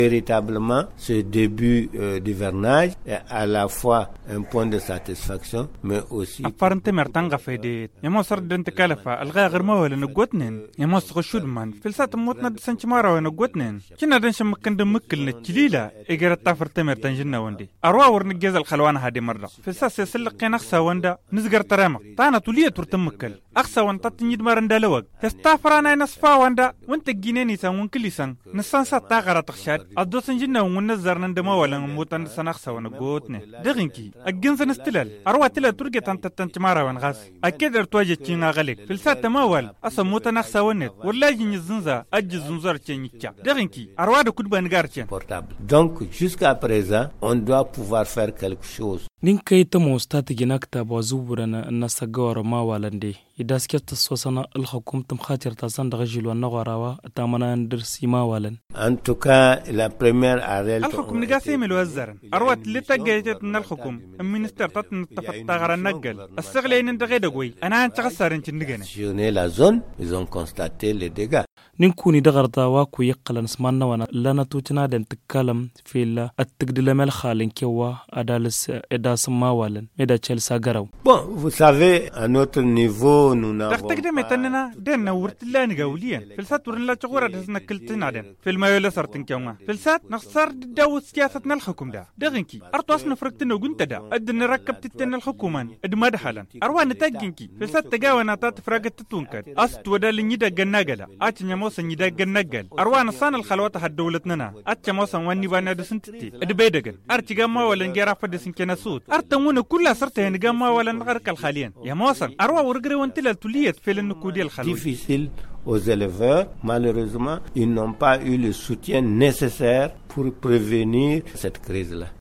Véritablement, ce début d'hivernage est à la fois un point de satisfaction, mais aussi... أفرنت مرتنغ في يما صار دنت كلفة الغا غير ما ولا نقوتنين يما صغشود من في السات موتنا دسنش مارا ونقوتنين كنا دنش مكن دمكل نتجليلا إجرا تفرت مرتنجنا وندي أروا ورنجز الخلوان هذه مرة في السات يسلق نخسا وندا نزجر ترامق تانا تولية ترتمكل أخسا وانت تنيد مرندا لوج يستافرانا نصفا وندا وانت جينيني سان كليسان نسان سات تاغرا تخشاد أدوسن جنا ونزر نندما ولا موتنا سنخسا ونقوتني دغنكي الجنس نستلال أروا تلا ترجع أنت تنتمارا ونغاس أكيد ارتواجه تشينا غلق في السات تماول أصلا موتا نخسا ونت ولا جيني زنزا أجي زنزار تشينيكا دغنكي أروا دو كدبا نغارتين Donc jusqu'à présent on doit pouvoir faire quelque chose. نينكي تمو استاتي نكتب وزورنا الناس جور ما والندي إذا سكت الصوصنا الحكومة مخاطر تزن دغجل والنغراوا تامنا ندرسي ما والن. En tout cas la première arrêt. الحكومة نقاسم الوزارة أروت اللي تجيت من الحكومة المينستر تطن تفتغر النقل السغلين ندغيد قوي أنا أنتغسر إنت نجنا. La zone ils ont constaté les dégâts. نكوني دغرتا واكو يقلا نسمعنا وانا لنا توتنا دن تكلم في التقدل مال خالن كوا أدالس إداس ما والن إدا تشيلسا جراو. Bon vous savez à notre niveau nous n'avons. تقدم تننا دن ورت الله نقوليا في السات ورنا تغورا دسنا كلتنا دن في المايولا صارتن كوا في السات نخسر داو سياستنا الحكومة ده دغنكي أرتواس نفرقتنا وجنت ده أدن ركبت تنا الحكومة أدماد حالا أروان تاجنكي في السات تجاونا تفرقت تتونكد أست ودال نيدا جناجلا أتني موسى نيدا جناجل أروان صان الخلوات هالدولتنا أتني موسى واني وانا دسنتتي أدبيدجن أرتجمع ولا نجرا فدسن كناسود أرتمون كل صرته نجمع ولا نغرق الخالين يا موسى أروى ورجري وانتلا توليت في النكودي الخلوي. Difficile aux éleveurs, malheureusement, ils n'ont pas eu le soutien nécessaire pour prévenir cette crise-là.